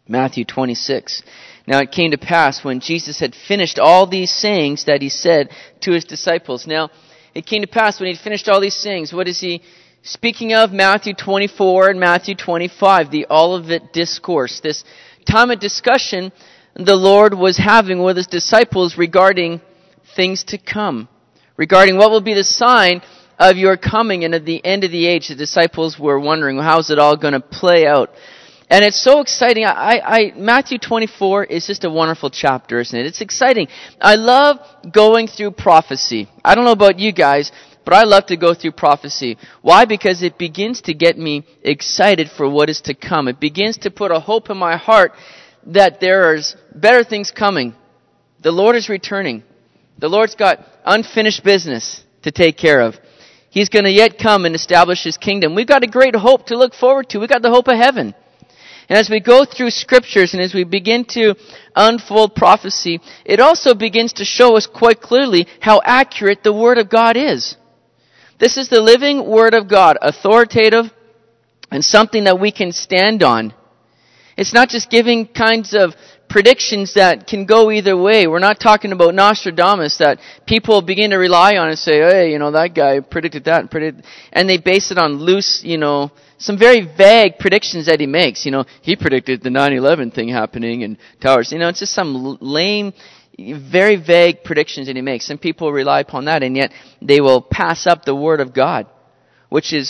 Matthew 26. Now it came to pass when Jesus had finished all these sayings that he said to his disciples. Now it came to pass when he had finished all these sayings. What is he speaking of? Matthew 24 and Matthew 25, the Olivet Discourse. This time of discussion the Lord was having with his disciples regarding things to come. Regarding what will be the sign of your coming and of the end of the age. The disciples were wondering, how's it all going to play out? And it's so exciting. Matthew 24 is just a wonderful chapter, isn't it? It's exciting. I love going through prophecy. I don't know about you guys, but I love to go through prophecy. Why? Because it begins to get me excited for what is to come. It begins to put a hope in my heart that there's better things coming. The Lord is returning. The Lord's got unfinished business to take care of. He's going to yet come and establish His kingdom. We've got a great hope to look forward to. We've got the hope of heaven. And as we go through scriptures and as we begin to unfold prophecy, it also begins to show us quite clearly how accurate the Word of God is. This is the living Word of God, authoritative and something that we can stand on. It's not just giving kinds of predictions that can go either way. We're not talking about Nostradamus that people begin to rely on and say, hey, that guy predicted that and they base it on loose, some very vague predictions that he makes. He predicted the 9/11 thing happening and towers. It's just some lame, very vague predictions that he makes. Some people rely upon that, and yet they will pass up the Word of God, which is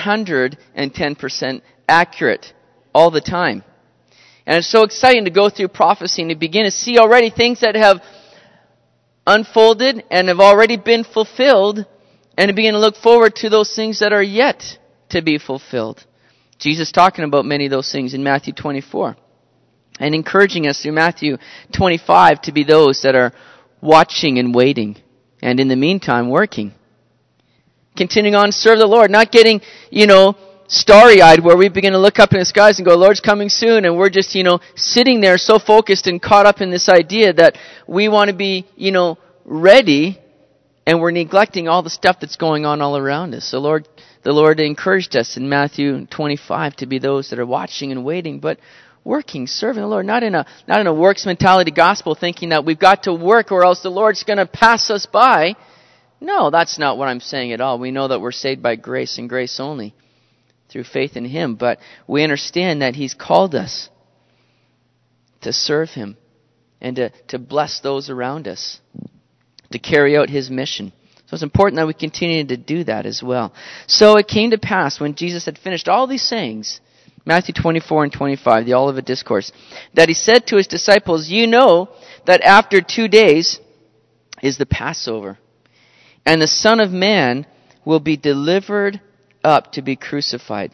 110% accurate all the time. And it's so exciting to go through prophecy and to begin to see already things that have unfolded and have already been fulfilled, and to begin to look forward to those things that are yet to be fulfilled. Jesus talking about many of those things in Matthew 24. And encouraging us through Matthew 25 to be those that are watching and waiting. And in the meantime, working. Continuing on to serve the Lord. Not getting, starry-eyed where we begin to look up in the skies and go, Lord's coming soon. And we're just, sitting there so focused and caught up in this idea that we want to be, ready. And we're neglecting all the stuff that's going on all around us. The Lord encouraged us in Matthew 25 to be those that are watching and waiting, but working, serving the Lord, not in a works mentality gospel, thinking that we've got to work or else the Lord's going to pass us by. No, that's not what I'm saying at all. We know that we're saved by grace and grace only through faith in Him, but we understand that He's called us to serve Him and to bless those around us, to carry out His mission. So it's important that we continue to do that as well. So it came to pass when Jesus had finished all these sayings, Matthew 24 and 25, the Olivet Discourse, that He said to His disciples, you know that after 2 days is the Passover, and the Son of Man will be delivered up to be crucified.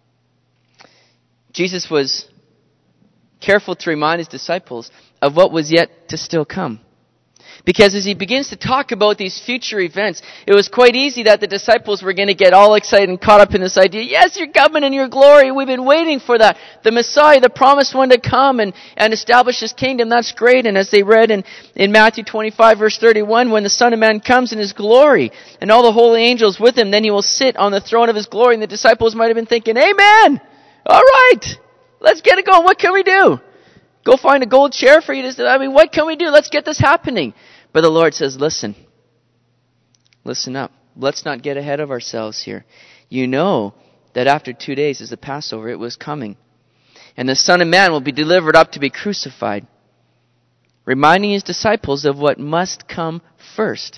Jesus was careful to remind His disciples of what was yet to still come. Because as He begins to talk about these future events, it was quite easy that the disciples were going to get all excited and caught up in this idea. Yes, you're coming in your glory. We've been waiting for that. The Messiah, the promised one to come and establish His kingdom. That's great. And as they read in Matthew 25 verse 31, when the Son of Man comes in His glory and all the holy angels with Him, then He will sit on the throne of His glory. And the disciples might have been thinking, amen. All right. Let's get it going. What can we do? Go find a gold chair for you to, what can we do? Let's get this happening. But the Lord says, listen up. Let's not get ahead of ourselves here. You know that after 2 days is the Passover. It was coming. And the Son of Man will be delivered up to be crucified. Reminding His disciples of what must come first.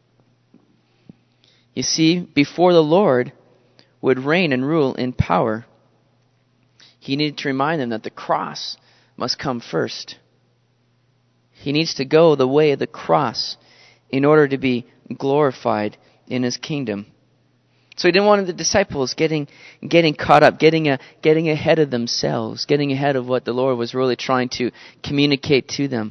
You see, before the Lord would reign and rule in power, He needed to remind them that the cross must come first. He needs to go the way of the cross in order to be glorified in His kingdom. So He didn't want the disciples getting caught up, getting ahead of themselves, getting ahead of what the Lord was really trying to communicate to them.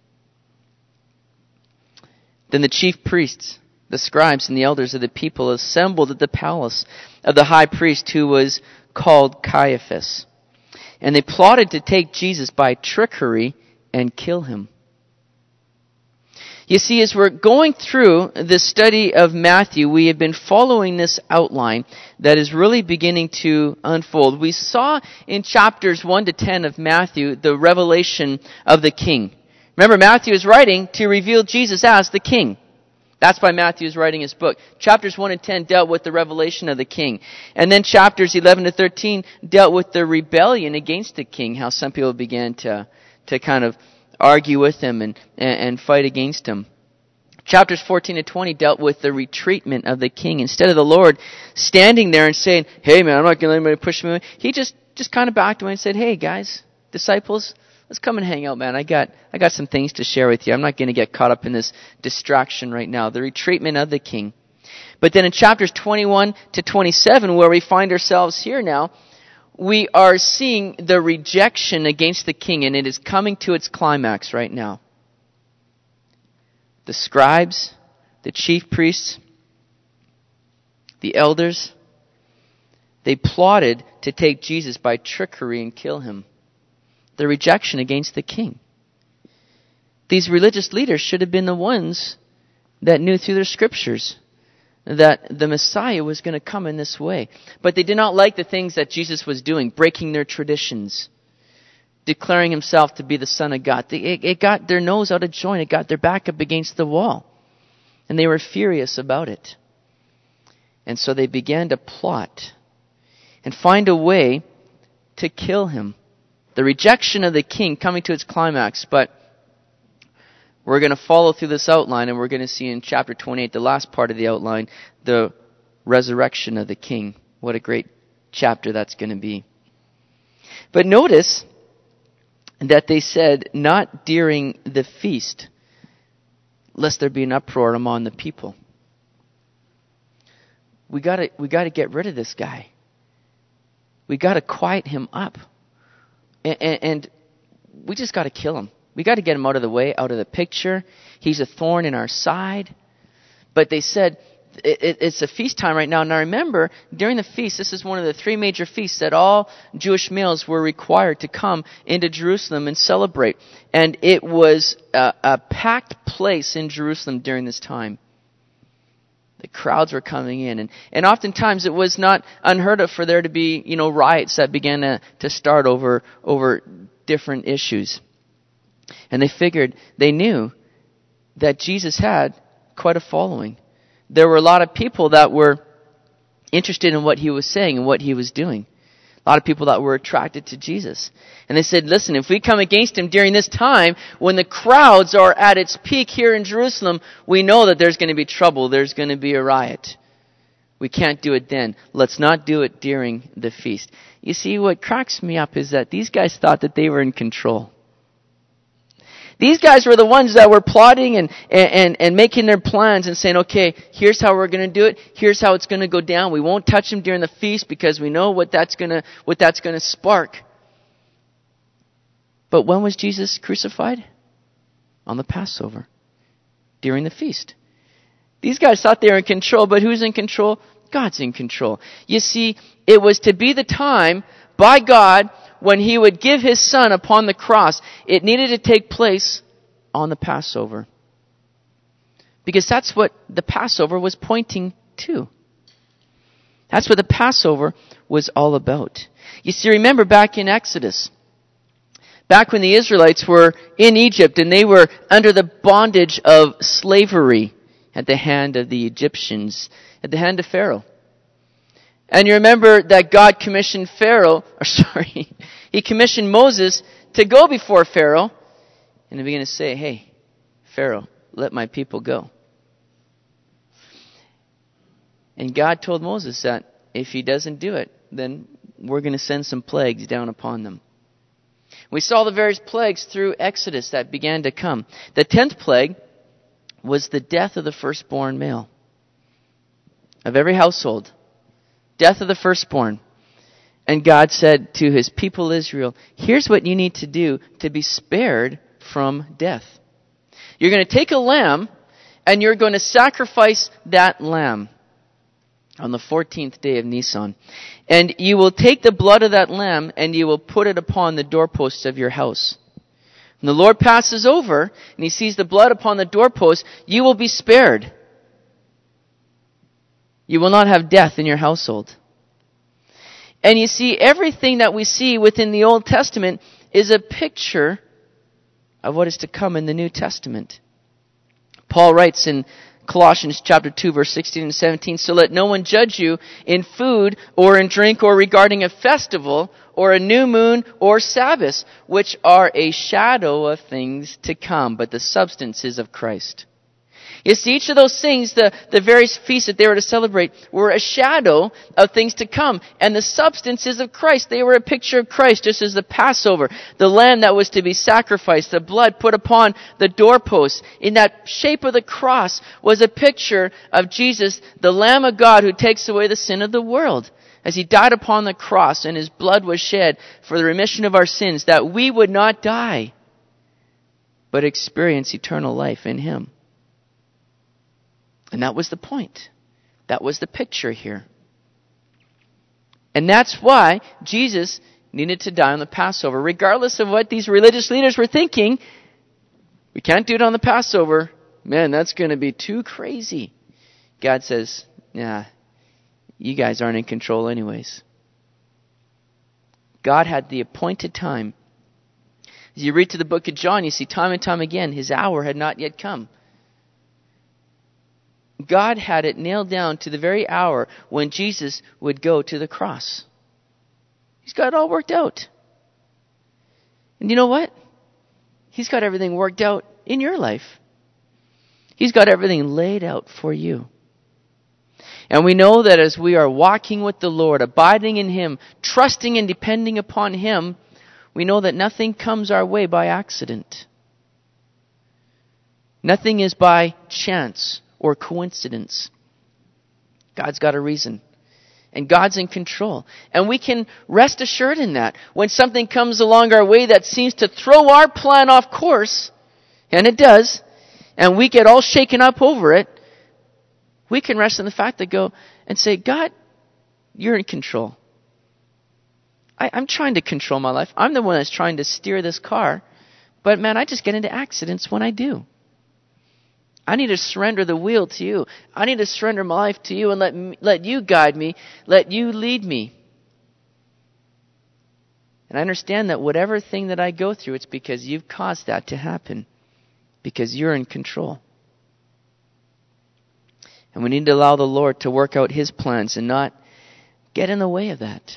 Then the chief priests, the scribes, and the elders of the people assembled at the palace of the high priest, who was called Caiaphas. And they plotted to take Jesus by trickery and kill Him. You see, as we're going through the study of Matthew, we have been following this outline that is really beginning to unfold. We saw in chapters 1 to 10 of Matthew the revelation of the King. Remember, Matthew is writing to reveal Jesus as the King. That's why Matthew is writing his book. Chapters 1 and 10 dealt with the revelation of the King. And then chapters 11 to 13 dealt with the rebellion against the King, how some people began to kind of argue with him and fight against him. Chapters 14 to 20 dealt with the retreatment of the King. Instead of the Lord standing there and saying, hey man, I'm not going to let anybody push me away, he just kind of backed away and said, hey guys, disciples, let's come and hang out, man. I got some things to share with you. I'm not going to get caught up in this distraction right now. The retreatment of the King. But then in chapters 21 to 27, where we find ourselves here now, we are seeing the rejection against the King, and it is coming to its climax right now. The scribes, the chief priests, the elders, they plotted to take Jesus by trickery and kill him. The rejection against the King. These religious leaders should have been the ones that knew through their scriptures that the Messiah was going to come in this way. But they did not like the things that Jesus was doing, breaking their traditions, declaring himself to be the Son of God. It got their nose out of joint. It got their back up against the wall. And they were furious about it. And so they began to plot and find a way to kill him. The rejection of the King coming to its climax, but we're going to follow through this outline, and we're going to see in chapter 28, the last part of the outline, the resurrection of the King. What a great chapter that's going to be. But notice that they said, not during the feast, lest there be an uproar among the people. We got to get rid of this guy. We got to quiet him up. And we just got to kill him. We got to get him out of the way, out of the picture. He's a thorn in our side. But they said, it's a feast time right now. Now remember, during the feast, this is one of the 3 major feasts that all Jewish males were required to come into Jerusalem and celebrate. And it was a packed place in Jerusalem during this time. The crowds were coming in. And oftentimes it was not unheard of for there to be, riots that began to start over different issues. And they knew that Jesus had quite a following. There were a lot of people that were interested in what he was saying and what he was doing. A lot of people that were attracted to Jesus. And they said, listen, if we come against him during this time, when the crowds are at its peak here in Jerusalem, we know that there's going to be trouble. There's going to be a riot. We can't do it then. Let's not do it during the feast. You see, what cracks me up is that these guys thought that they were in control. These guys were the ones that were plotting and making their plans and saying, okay, here's how we're going to do it. Here's how it's going to go down. We won't touch him during the feast because we know what that's going to spark. But when was Jesus crucified? On the Passover, during the feast. These guys thought they were in control, but who's in control? God's in control. You see, it was to be the time by God when he would give his son upon the cross. It needed to take place on the Passover. Because that's what the Passover was pointing to. That's what the Passover was all about. You see, remember back in Exodus, back when the Israelites were in Egypt and they were under the bondage of slavery at the hand of the Egyptians, at the hand of Pharaoh. And you remember that God commissioned he commissioned Moses to go before Pharaoh and to begin to say, hey, Pharaoh, let my people go. And God told Moses that if he doesn't do it, then we're going to send some plagues down upon them. We saw the various plagues through Exodus that began to come. The 10th plague was the death of the firstborn male of every household. Death of the firstborn. And God said to his people Israel, here's what you need to do to be spared from death. You're going to take a lamb and you're going to sacrifice that lamb on the 14th day of Nisan. And you will take the blood of that lamb and you will put it upon the doorposts of your house. and the Lord passes over and he sees the blood upon the doorpost, you will be spared. You will not have death in your household. And you see, everything that we see within the Old Testament is a picture of what is to come in the New Testament. Paul writes in Colossians chapter 2, verse 16 and 17, so let no one judge you in food or in drink or regarding a festival or a new moon or Sabbath, which are a shadow of things to come, but the substance is of Christ. You see, each of those things, the various feasts that they were to celebrate, were a shadow of things to come. And the substance is of Christ. They were a picture of Christ, just as the Passover, the lamb that was to be sacrificed, the blood put upon the doorposts, in that shape of the cross, was a picture of Jesus, the Lamb of God who takes away the sin of the world. As he died upon the cross and his blood was shed for the remission of our sins, that we would not die, but experience eternal life in him. And that was the point. That was the picture here. And that's why Jesus needed to die on the Passover. Regardless of what these religious leaders were thinking, we can't do it on the Passover. Man, that's going to be too crazy. God says, nah, you guys aren't in control anyways. God had the appointed time. As you read to the book of John, you see time and time again, his hour had not yet come. God had it nailed down to the very hour when Jesus would go to the cross. He's got it all worked out. And you know what? He's got everything worked out in your life. He's got everything laid out for you. And we know that as we are walking with the Lord, abiding in him, trusting and depending upon him, we know that nothing comes our way by accident. Nothing is by chance or coincidence. God's got a reason. And God's in control. And we can rest assured in that. When something comes along our way that seems to throw our plan off course, and it does, and we get all shaken up over it, we can rest in the fact that go and say, God, you're in control. I'm trying to control my life. I'm the one that's trying to steer this car. But man, I just get into accidents when I do. I need to surrender the wheel to you. I need to surrender my life to you and let you guide me. Let you lead me. And I understand that whatever thing that I go through, it's because you've caused that to happen. Because you're in control. And we need to allow the Lord to work out his plans and not get in the way of that.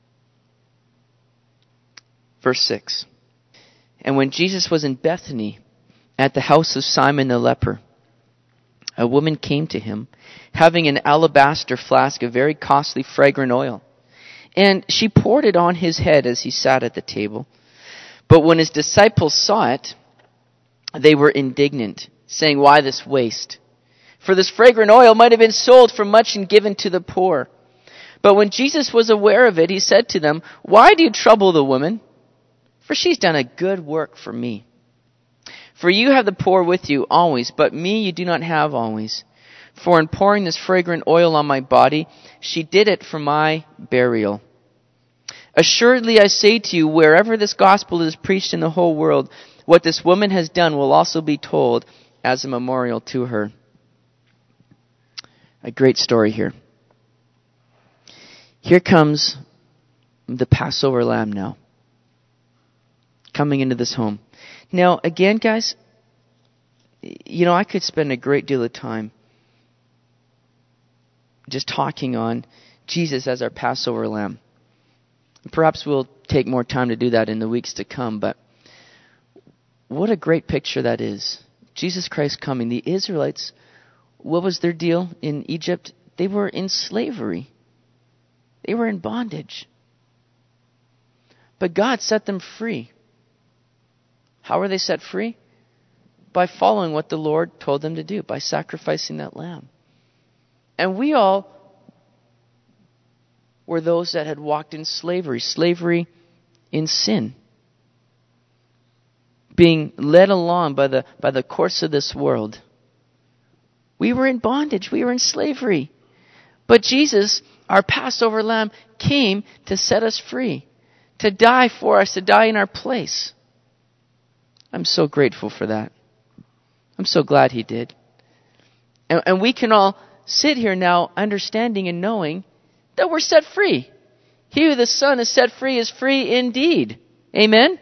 Verse 6. And when Jesus was in Bethany, at the house of Simon the leper, a woman came to him, having an alabaster flask of very costly fragrant oil. And she poured it on his head as he sat at the table. But when his disciples saw it, they were indignant, saying, why this waste? For this fragrant oil might have been sold for much and given to the poor. But when Jesus was aware of it, he said to them, why do you trouble the woman? For she's done a good work for me. For you have the poor with you always, but me you do not have always. For in pouring this fragrant oil on my body, she did it for my burial. Assuredly I say to you, wherever this gospel is preached in the whole world, what this woman has done will also be told as a memorial to her. A great story here. Here comes the Passover lamb now, coming into this home. Now, again, guys, you know, I could spend a great deal of time just talking on Jesus as our Passover lamb. Perhaps we'll take more time to do that in the weeks to come, but what a great picture that is. Jesus Christ coming. The Israelites, what was their deal in Egypt? They were in slavery. They were in bondage. But God set them free. How were they set free? By following what the Lord told them to do, by sacrificing that lamb. And we all were those that had walked in slavery in sin, being led along by the course of this world. We were in bondage, we were in slavery. But Jesus, our Passover lamb, came to set us free, to die for us, to die in our place. I'm so grateful for that. I'm so glad he did. And we can all sit here now understanding and knowing that we're set free. He who the Son has set free is free indeed. Amen?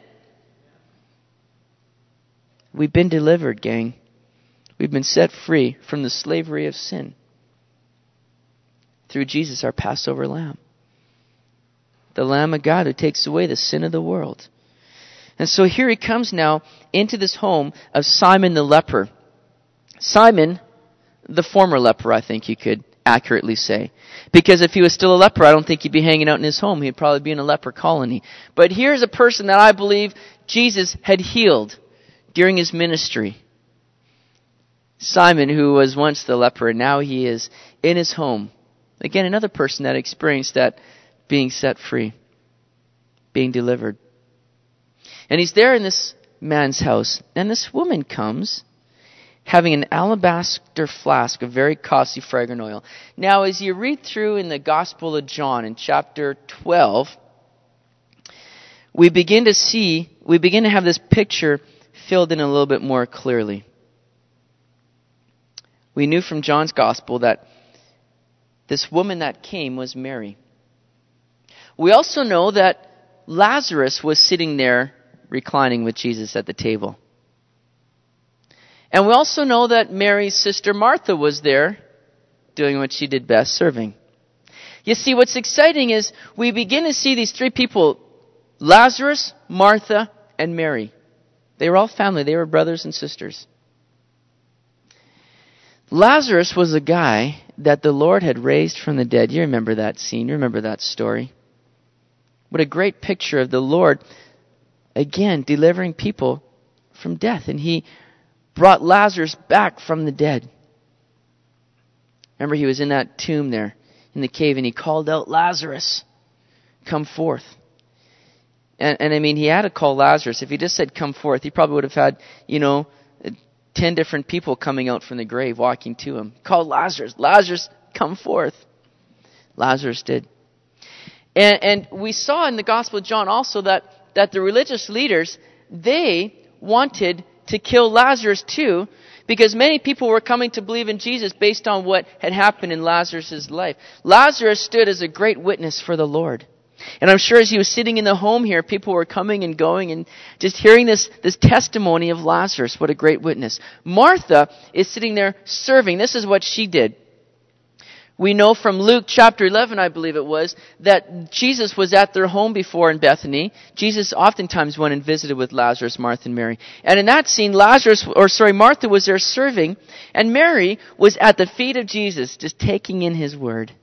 We've been delivered, gang. We've been set free from the slavery of sin through Jesus, our Passover Lamb. The Lamb of God who takes away the sin of the world. And so here he comes now into this home of Simon the leper. Simon, the former leper, I think you could accurately say. Because if he was still a leper, I don't think he'd be hanging out in his home. He'd probably be in a leper colony. But here's a person that I believe Jesus had healed during his ministry. Simon, who was once the leper, and now he is in his home. Again, another person that experienced that being set free, being delivered. And he's there in this man's house. And this woman comes having an alabaster flask of very costly fragrant oil. Now, as you read through in the Gospel of John in chapter 12, we begin to have this picture filled in a little bit more clearly. We knew from John's Gospel that this woman that came was Mary. We also know that Lazarus was sitting there reclining with Jesus at the table. And we also know that Mary's sister Martha was there doing what she did best, serving. You see, what's exciting is we begin to see these three people, Lazarus, Martha, and Mary. They were all family. They were brothers and sisters. Lazarus was a guy that the Lord had raised from the dead. You remember that scene. You remember that story. What a great picture of the Lord, again, delivering people from death. And he brought Lazarus back from the dead. Remember, he was in that tomb there in the cave, and he called out, Lazarus, come forth. And I mean, he had to call Lazarus. If he just said, come forth, he probably would have had, 10 different people coming out from the grave, walking to him. Call Lazarus. Lazarus, come forth. Lazarus did. And we saw in the Gospel of John also that the religious leaders, they wanted to kill Lazarus too, because many people were coming to believe in Jesus based on what had happened in Lazarus' life. Lazarus stood as a great witness for the Lord. And I'm sure as he was sitting in the home here, people were coming and going and just hearing this testimony of Lazarus. What a great witness. Martha is sitting there serving. This is what she did. We know from Luke chapter 11, I believe it was, that Jesus was at their home before in Bethany. Jesus oftentimes went and visited with Lazarus, Martha, and Mary. And in that scene, Martha was there serving, and Mary was at the feet of Jesus, just taking in his word.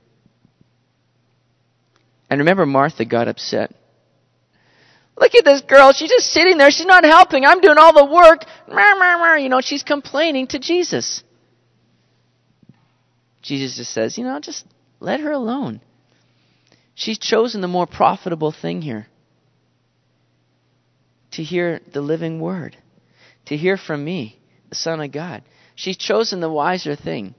And remember, Martha got upset. Look at this girl. She's just sitting there. She's not helping. I'm doing all the work. She's complaining to Jesus. Jesus just says, just let her alone. She's chosen the more profitable thing here. To hear the living word. To hear from me, the Son of God. She's chosen the wiser thing.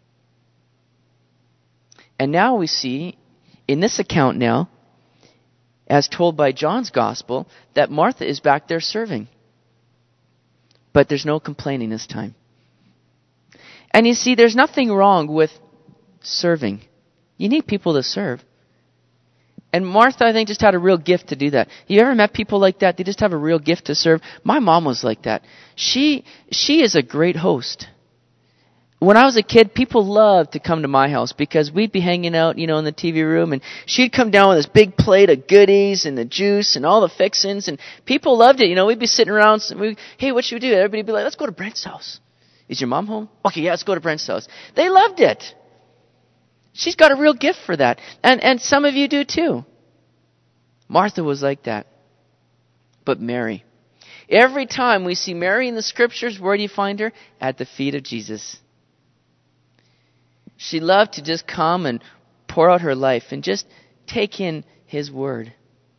And now we see, in this account now, as told by John's Gospel, that Martha is back there serving. But there's no complaining this time. And you see, there's nothing wrong with serving. You need people to serve. And Martha, I think, just had a real gift to do that. You ever met people like that? They just have a real gift to serve. My mom was like that. She is a great host. When I was a kid, people loved to come to my house because we'd be hanging out, in the TV room, and she'd come down with this big plate of goodies and the juice and all the fixings, and people loved it. We'd be sitting around, hey, what should we do? Everybody'd be like, let's go to Brent's house. Is your mom home? Okay, yeah, let's go to Brent's house. They loved it. She's got a real gift for that. And some of you do too. Martha was like that. But Mary. Every time we see Mary in the scriptures, where do you find her? At the feet of Jesus. She loved to just come and pour out her life and just take in his word.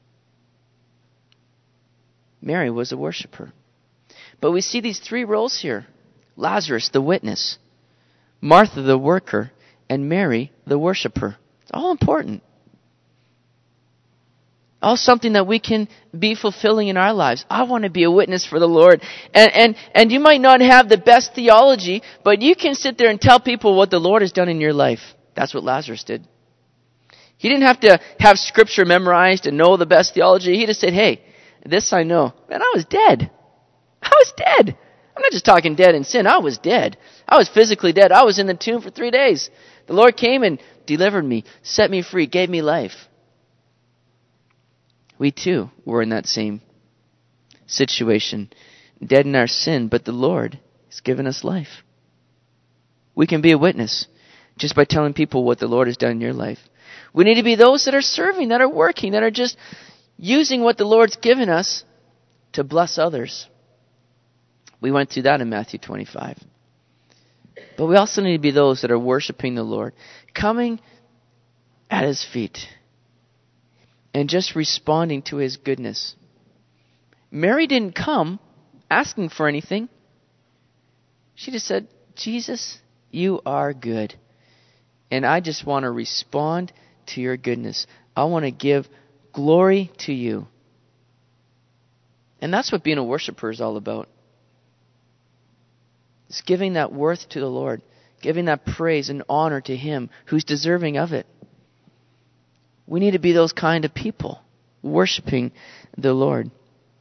Mary was a worshiper. But we see these three roles here. Lazarus, the witness. Martha, the worker. And Mary, the worshiper. It's all important. All something that we can be fulfilling in our lives. I want to be a witness for the Lord. And you might not have the best theology, but you can sit there and tell people what the Lord has done in your life. That's what Lazarus did. He didn't have to have Scripture memorized and know the best theology. He just said, hey, this I know. Man, I was dead. I was dead. I'm not just talking dead in sin. I was dead. I was physically dead. I was in the tomb for 3 days. The Lord came and delivered me, set me free, gave me life. We too were in that same situation, dead in our sin, but the Lord has given us life. We can be a witness just by telling people what the Lord has done in your life. We need to be those that are serving, that are working, that are just using what the Lord's given us to bless others. We went through that in Matthew 25. But we also need to be those that are worshiping the Lord, coming at His feet and just responding to His goodness. Mary didn't come asking for anything. She just said, Jesus, you are good. And I just want to respond to your goodness. I want to give glory to you. And that's what being a worshiper is all about. It's giving that worth to the Lord, giving that praise and honor to Him who's deserving of it. We need to be those kind of people, worshiping the Lord.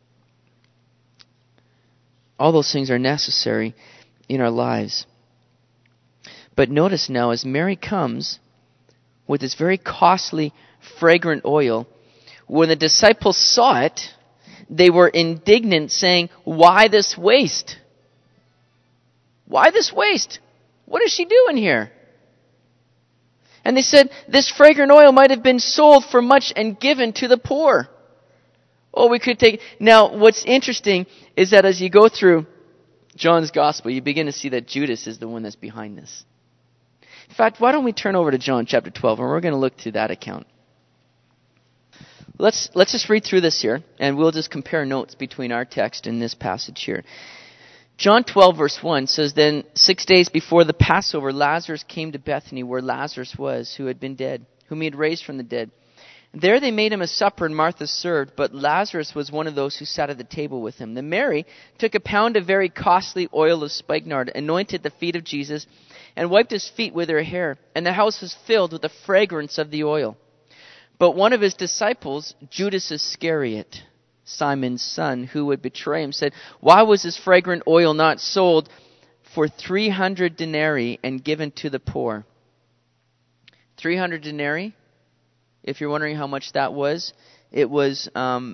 All those things are necessary in our lives. But notice now, as Mary comes with this very costly, fragrant oil, when the disciples saw it, they were indignant, saying, why this waste? Why this waste? What is she doing here? And they said, this fragrant oil might have been sold for much and given to the poor. Oh, we could take... Now, what's interesting is that as you go through John's gospel, you begin to see that Judas is the one that's behind this. In fact, why don't we turn over to John chapter 12, and we're going to look through that account. Let's just read through this here, and we'll just compare notes between our text and this passage here. John 12 verse 1 says, Then 6 days before the Passover, Lazarus came to Bethany, where Lazarus was, who had been dead, whom he had raised from the dead. There they made him a supper, and Martha served, but Lazarus was one of those who sat at the table with him. Then Mary took a pound of very costly oil of spikenard, anointed the feet of Jesus, and wiped his feet with her hair, and the house was filled with the fragrance of the oil. But one of his disciples, Judas Iscariot, Simon's son, who would betray him, said, Why was this fragrant oil not sold for 300 denarii and given to the poor? 300 denarii? If you're wondering how much that was, it was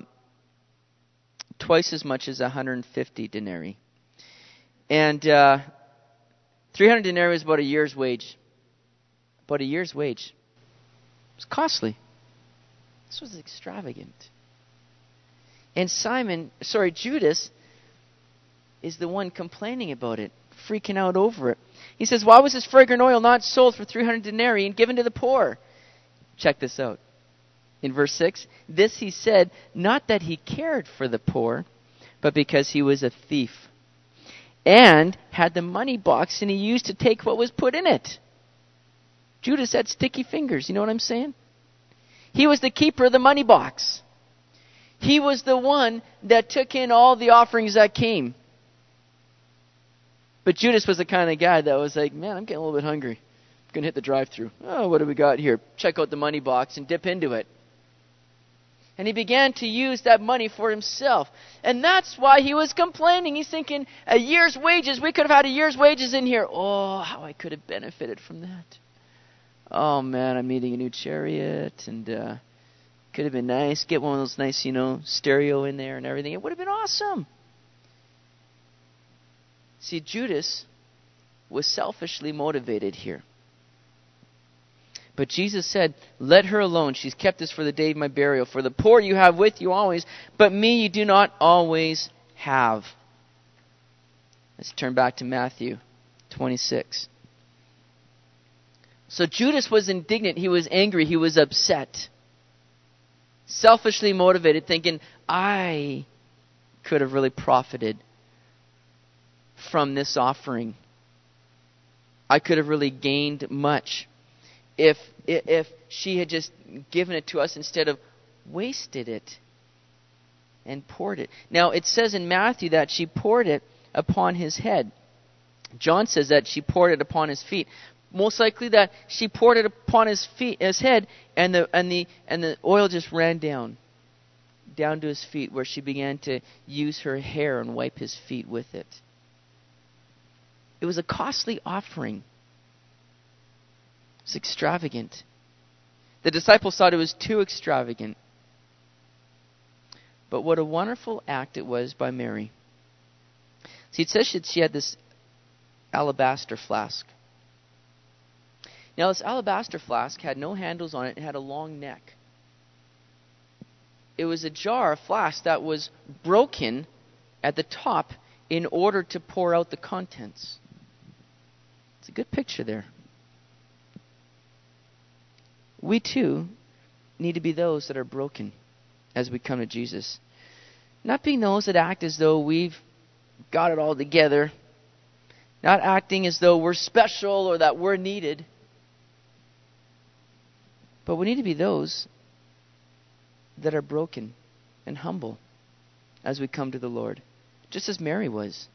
twice as much as 150 denarii. And 300 denarii was about a year's wage. About a year's wage. It was costly. This was extravagant. And Judas is the one complaining about it, freaking out over it. He says, Why was this fragrant oil not sold for 300 denarii and given to the poor? Check this out. In verse 6, this he said, not that he cared for the poor, but because he was a thief, and had the money box, and he used to take what was put in it. Judas had sticky fingers, you know what I'm saying? He was the keeper of the money box. He was the one that took in all the offerings that came. But Judas was the kind of guy that was like, man, I'm getting a little bit hungry. I'm going to hit the drive-thru. Oh, what do we got here? Check out the money box and dip into it. And he began to use that money for himself. And that's why he was complaining. He's thinking, a year's wages, we could have had a year's wages in here. Oh, how I could have benefited from that. Oh, man, I'm needing a new chariot, and could have been nice. Get one of those nice, stereo in there and everything. It would have been awesome. See, Judas was selfishly motivated here. But Jesus said, let her alone. She's kept this for the day of my burial. For the poor you have with you always, but me you do not always have. Let's turn back to Matthew 26. So Judas was indignant. He was angry. He was upset. Selfishly motivated, thinking, I could have really profited from this offering. I could have really gained much if she had just given it to us instead of wasted it and poured it. Now, it says in Matthew that she poured it upon his head. John says that she poured it upon his feet. Most likely that she poured it upon his head, and the oil just ran down to his feet, where she began to use her hair and wipe his feet with it. It was a costly offering. It was extravagant. The disciples thought it was too extravagant. But what a wonderful act it was by Mary. See, it says she had this alabaster flask. Now, this alabaster flask had no handles on it. It had a long neck. It was a jar, a flask, that was broken at the top in order to pour out the contents. It's a good picture there. We too need to be those that are broken as we come to Jesus. Not being those that act as though we've got it all together. Not acting as though we're special or that we're needed. But we need to be those that are broken and humble as we come to the Lord. Just as Mary was.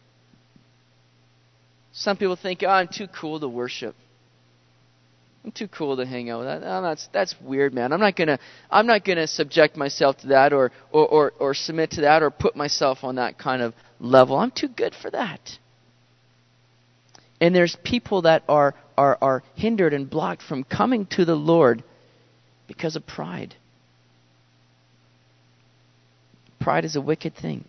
Some people think, I'm too cool to worship. I'm too cool to hang out with that. That's weird, man. I'm not gonna subject myself to that or submit to that or put myself on that kind of level. I'm too good for that. And there's people that are hindered and blocked from coming to the Lord because of pride. Pride is a wicked thing.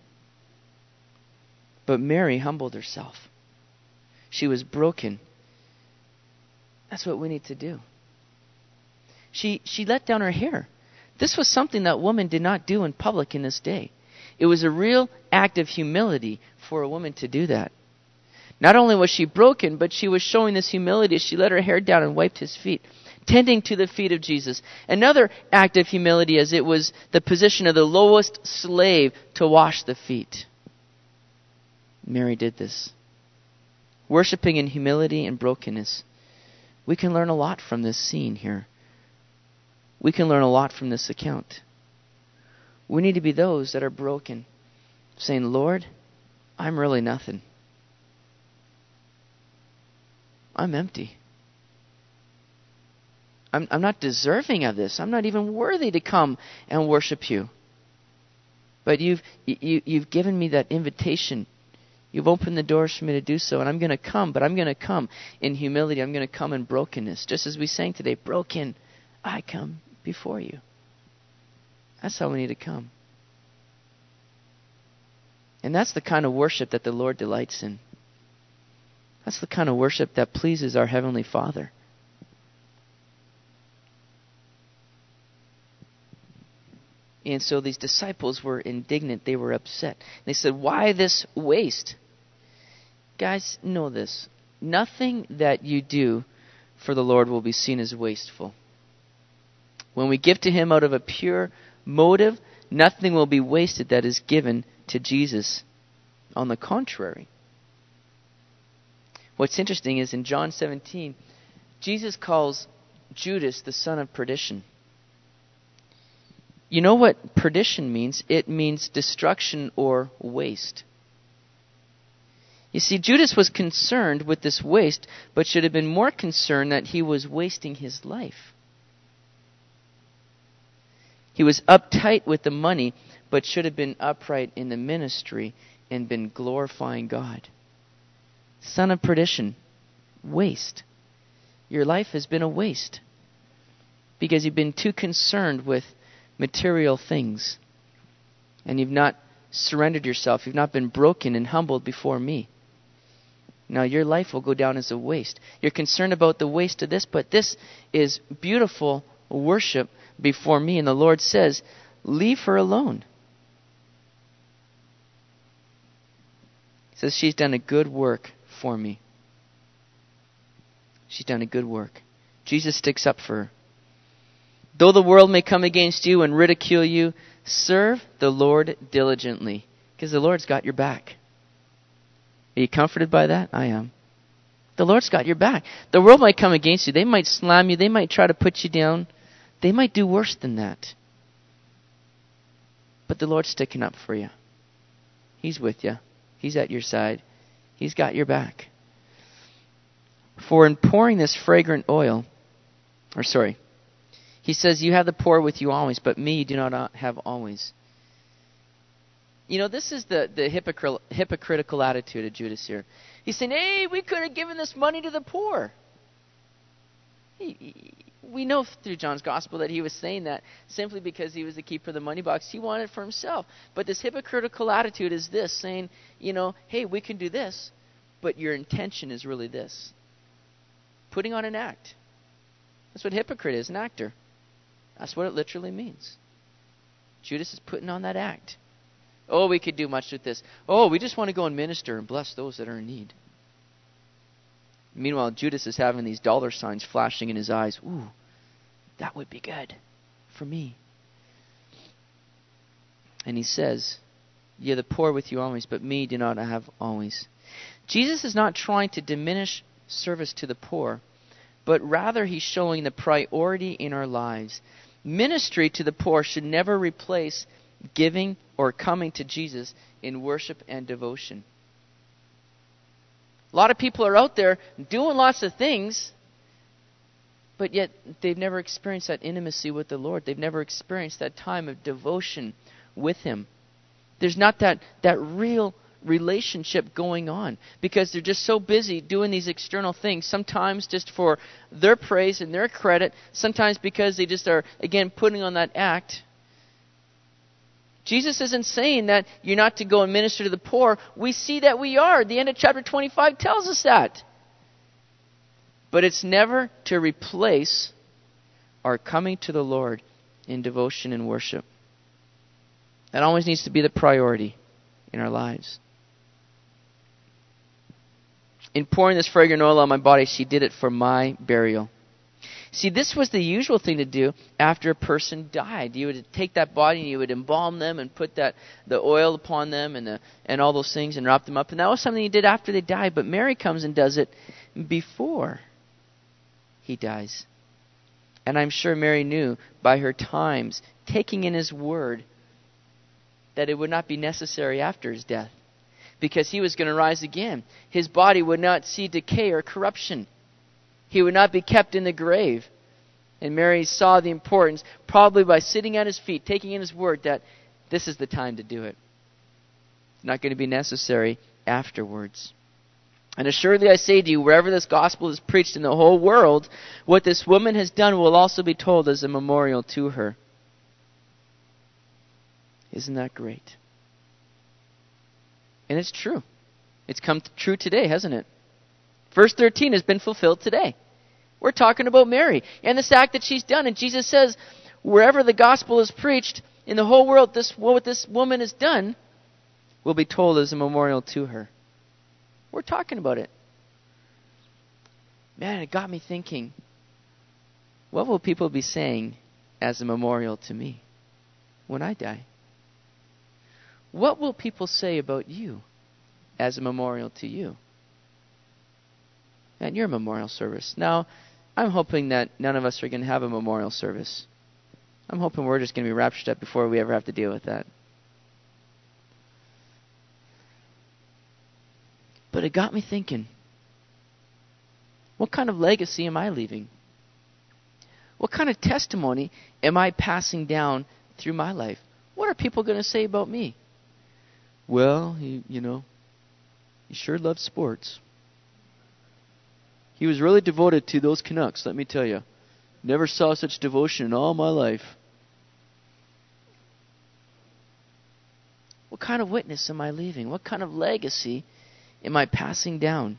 But Mary humbled herself. She was broken. That's what we need to do. She let down her hair. This was something that woman did not do in public in this day. It was a real act of humility for a woman to do that. Not only was she broken, but she was showing this humility as she let her hair down and wiped his feet, tending to the feet of Jesus. Another act of humility, as it was the position of the lowest slave to wash the feet. Mary did this. Worshipping in humility and brokenness. We can learn a lot from this scene here. We can learn a lot from this account. We need to be those that are broken, saying, Lord, I'm really nothing. I'm empty. I'm not deserving of this. I'm not even worthy to come and worship you. But you've given me that invitation. You've opened the doors for me to do so, and I'm going to come, but I'm going to come in humility. I'm going to come in brokenness. Just as we sang today, broken, I come before you. That's how we need to come. And that's the kind of worship that the Lord delights in. That's the kind of worship that pleases our Heavenly Father. And so these disciples were indignant. They were upset. They said, why this waste? Guys, know this. Nothing that you do for the Lord will be seen as wasteful. When we give to Him out of a pure motive, nothing will be wasted that is given to Jesus. On the contrary. What's interesting is in John 17, Jesus calls Judas the son of perdition. You know what perdition means? It means destruction or waste. You see, Judas was concerned with this waste, but should have been more concerned that he was wasting his life. He was uptight with the money, but should have been upright in the ministry and been glorifying God. Son of perdition, waste. Your life has been a waste because you've been too concerned with material things, and you've not surrendered yourself. You've not been broken and humbled before me. Now your life will go down as a waste. You're concerned about the waste of this, but this is beautiful worship before me. And the Lord says, leave her alone. He says, she's done a good work for me. She's done a good work. Jesus sticks up for her. Though the world may come against you and ridicule you, serve the Lord diligently, because the Lord's got your back. Are you comforted by that? I am. The Lord's got your back. The world might come against you. They might slam you. They might try to put you down. They might do worse than that. But the Lord's sticking up for you. He's with you. He's at your side. He's got your back. For in pouring this fragrant oil, he says, you have the poor with you always, but me you do not have always. This is the hypocritical attitude of Judas here. He's saying, hey, we could have given this money to the poor. We know through John's gospel that he was saying that simply because he was the keeper of the money box. He wanted it for himself. But this hypocritical attitude is this, saying, hey, we can do this, but your intention is really this. Putting on an act. That's what hypocrite is, an actor. That's what it literally means. Judas is putting on that act. Oh, we could do much with this. Oh, we just want to go and minister and bless those that are in need. Meanwhile, Judas is having these dollar signs flashing in his eyes. Ooh, that would be good for me. And he says, you're the poor with you always, but me do not have always. Jesus is not trying to diminish service to the poor, but rather he's showing the priority in our lives. Ministry to the poor should never replace giving or coming to Jesus in worship and devotion. A lot of people are out there doing lots of things, but yet they've never experienced that intimacy with the Lord. They've never experienced that time of devotion with Him. There's not that real relationship going on because they're just so busy doing these external things, sometimes just for their praise and their credit, sometimes because they just are, again, putting on that act. Jesus isn't saying that you're not to go and minister to the poor. We see that we are. The end of chapter 25 tells us that. But it's never to replace our coming to the Lord in devotion and worship. That always needs to be the priority in our lives. In pouring this fragrant oil on my body, she did it for my burial. See, this was the usual thing to do after a person died. You would take that body and you would embalm them and put the oil upon them and all those things and wrap them up. And that was something he did after they died. But Mary comes and does it before he dies. And I'm sure Mary knew by her times, taking in his word, that it would not be necessary after his death. Because he was going to rise again. His body would not see decay or corruption. He would not be kept in the grave. And Mary saw the importance, probably by sitting at his feet, taking in his word, that this is the time to do it. It's not going to be necessary afterwards. And assuredly I say to you, wherever this gospel is preached in the whole world, what this woman has done will also be told as a memorial to her. Isn't that great? And it's true. It's come true today, hasn't it? Verse 13 has been fulfilled today. We're talking about Mary and this act that she's done. And Jesus says, wherever the gospel is preached in the whole world, what this woman has done will be told as a memorial to her. We're talking about it. Man, it got me thinking, what will people be saying as a memorial to me when I die? What will people say about you as a memorial to you? And your memorial service. Now, I'm hoping that none of us are going to have a memorial service. I'm hoping we're just going to be raptured up before we ever have to deal with that. But it got me thinking, what kind of legacy am I leaving? What kind of testimony am I passing down through my life? What are people going to say about me? Well, he sure loved sports. He was really devoted to those Canucks, let me tell you. Never saw such devotion in all my life. What kind of witness am I leaving? What kind of legacy am I passing down?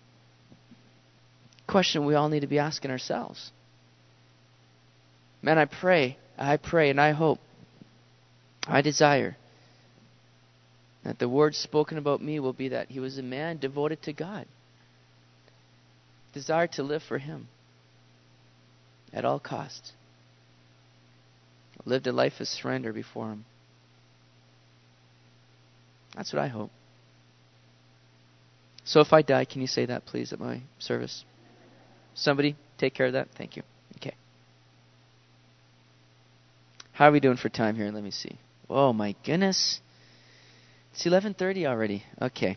Question we all need to be asking ourselves. Man, I pray and I hope, I desire that the words spoken about me will be that he was a man devoted to God. Desire to live for Him at all costs. Lived a life of surrender before Him. That's what I hope. So if I die, can you say that please at my service? Somebody take care of that? Thank you. Okay. How are we doing for time here? Let me see. Oh my goodness. It's 11:30 already. Okay.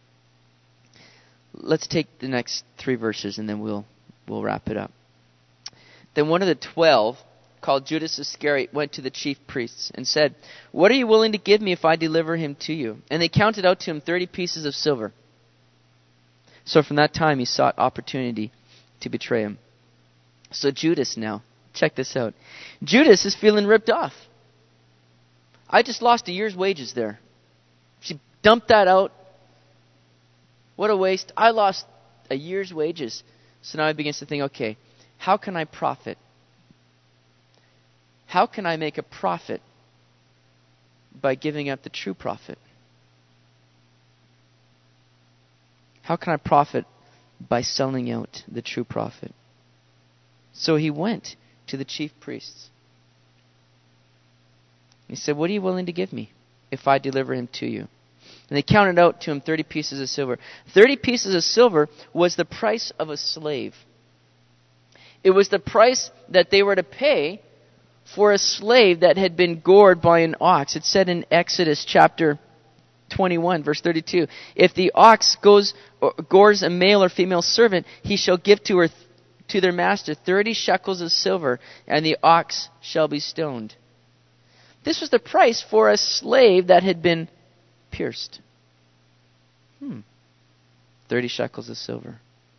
Let's take the next 3 verses and then we'll wrap it up. Then one of the 12, called Judas Iscariot, went to the chief priests and said, "What are you willing to give me if I deliver him to you?" And they counted out to him 30 pieces of silver. So from that time he sought opportunity to betray him. So Judas now, check this out. Judas is feeling ripped off. I just lost a year's wages there. She dumped that out. What a waste. I lost a year's wages. So now he begins to think, okay, how can I profit? How can I make a profit by giving up the true profit? How can I profit by selling out the true profit? So he went to the chief priests. He said, "What are you willing to give me if I deliver him to you?" And they counted out to him 30 pieces of silver. 30 pieces of silver was the price of a slave. It was the price that they were to pay for a slave that had been gored by an ox. It said in Exodus chapter 21, verse 32, "If the ox gores a male or female servant, he shall give to their master 30 shekels of silver, and the ox shall be stoned." This was the price for a slave that had been pierced. 30 shekels of silver.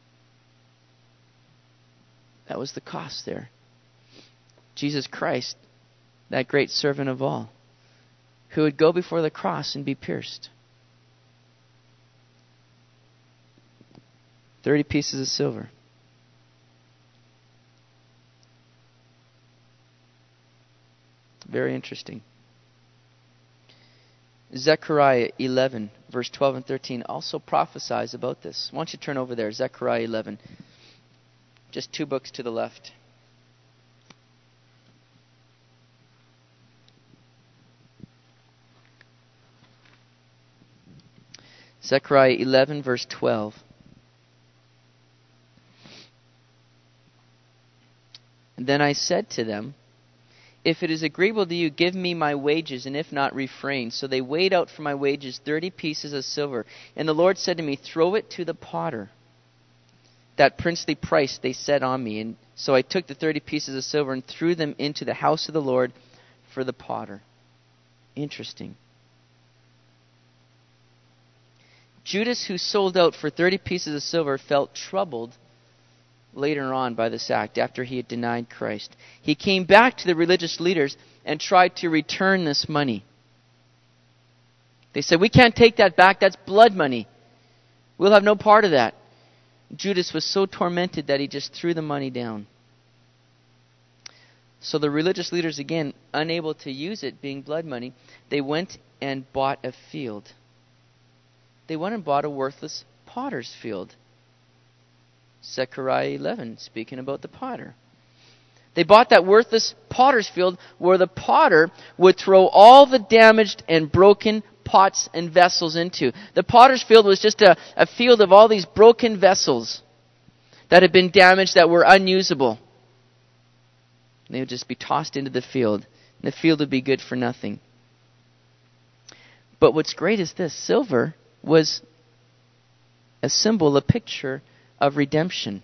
That was the cost there. Jesus Christ, that great servant of all, who would go before the cross and be pierced. 30 pieces of silver. Very interesting. Zechariah 11, verse 12 and 13 also prophesies about this. Why don't you turn over there, Zechariah 11. Just 2 books to the left. Zechariah 11, verse 12. "And then I said to them, if it is agreeable to you, give me my wages, and if not, refrain. So they weighed out for my wages 30 pieces of silver. And the Lord said to me, throw it to the potter. That princely price they set on me. And so I took the 30 pieces of silver and threw them into the house of the Lord for the potter." Interesting. Judas, who sold out for 30 pieces of silver, felt troubled later on by this act after he had denied Christ. He came back to the religious leaders and tried to return this money. They said, "We can't take that back. That's blood money. We'll have no part of that." Judas was so tormented that he just threw the money down. So the religious leaders, again, unable to use it being blood money, they went and bought a field. They went and bought a worthless potter's field. Zechariah 11, speaking about the potter. They bought that worthless potter's field where the potter would throw all the damaged and broken pots and vessels into. The potter's field was just a field of all these broken vessels that had been damaged, that were unusable. And they would just be tossed into the field. And the field would be good for nothing. But what's great is this. Silver was a symbol, a picture of redemption.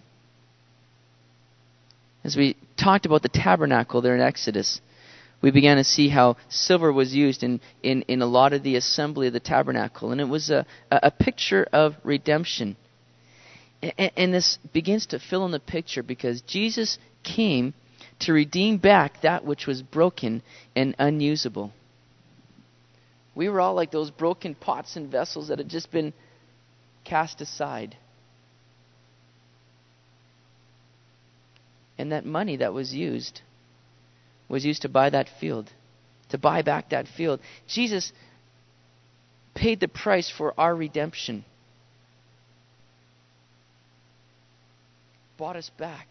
As we talked about the tabernacle there in Exodus, we began to see how silver was used in a lot of the assembly of the tabernacle. And it was a picture of redemption. And this begins to fill in the picture because Jesus came to redeem back that which was broken and unusable. We were all like those broken pots and vessels that had just been cast aside. And that money that was used to buy that field, to buy back that field. Jesus paid the price for our redemption. Bought us back.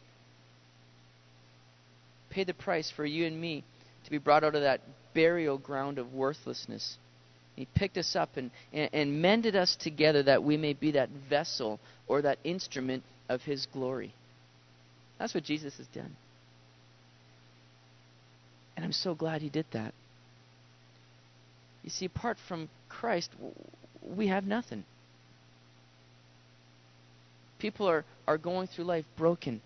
Paid the price for you and me to be brought out of that burial ground of worthlessness. He picked us up and mended us together that we may be that vessel or that instrument of His glory. That's what Jesus has done. And I'm so glad He did that. You see, apart from Christ, we have nothing. People are going through life broken,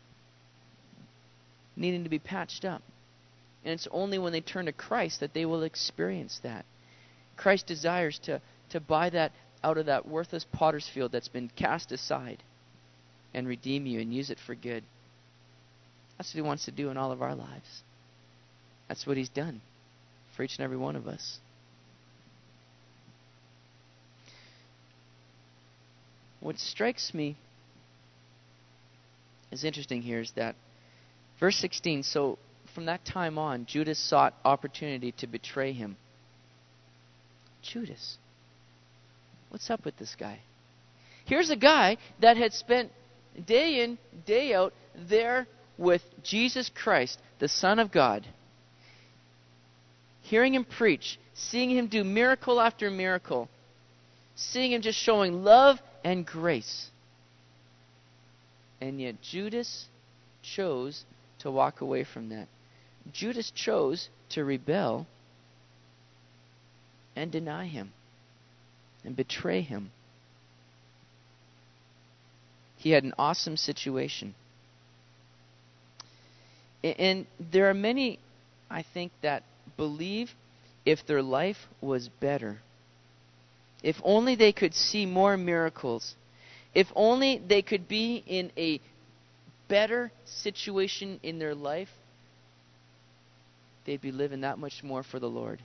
needing to be patched up. And it's only when they turn to Christ that they will experience that. Christ desires to buy that out of that worthless potter's field that's been cast aside and redeem you and use it for good. That's what He wants to do in all of our lives. That's what He's done for each and every one of us. What strikes me is interesting here is that verse 16, so from that time on, Judas sought opportunity to betray Him. Judas. What's up with this guy? Here's a guy that had spent day in, day out there with Jesus Christ, the Son of God, hearing Him preach, seeing Him do miracle after miracle, seeing Him just showing love and grace. And yet Judas chose to walk away from that. Judas chose to rebel and deny Him and betray Him. He had an awesome situation. And there are many, I think, that believe if their life was better, if only they could see more miracles, if only they could be in a better situation in their life, they'd be living that much more for the Lord.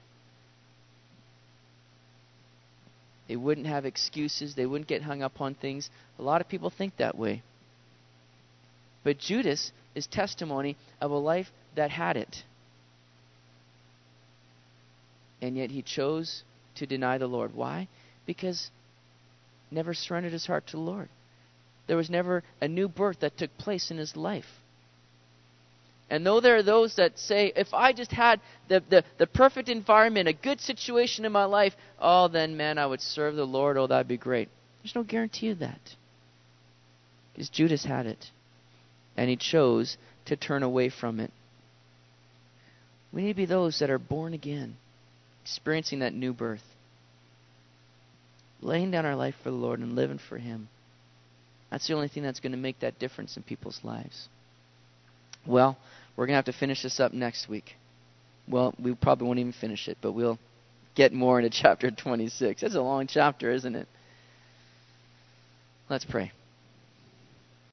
They wouldn't have excuses. They wouldn't get hung up on things. A lot of people think that way. But Judas is testimony of a life that had it. And yet he chose to deny the Lord. Why? Because he never surrendered his heart to the Lord. There was never a new birth that took place in his life. And though there are those that say, if I just had the perfect environment, a good situation in my life, oh, then, man, I would serve the Lord. Oh, that'd be great. There's no guarantee of that. Because Judas had it. And he chose to turn away from it. We need to be those that are born again, experiencing that new birth, laying down our life for the Lord and living for Him. That's the only thing that's going to make that difference in people's lives. Well, we're going to have to finish this up next week. Well, we probably won't even finish it, but we'll get more into chapter 26. That's a long chapter, isn't it? Let's pray.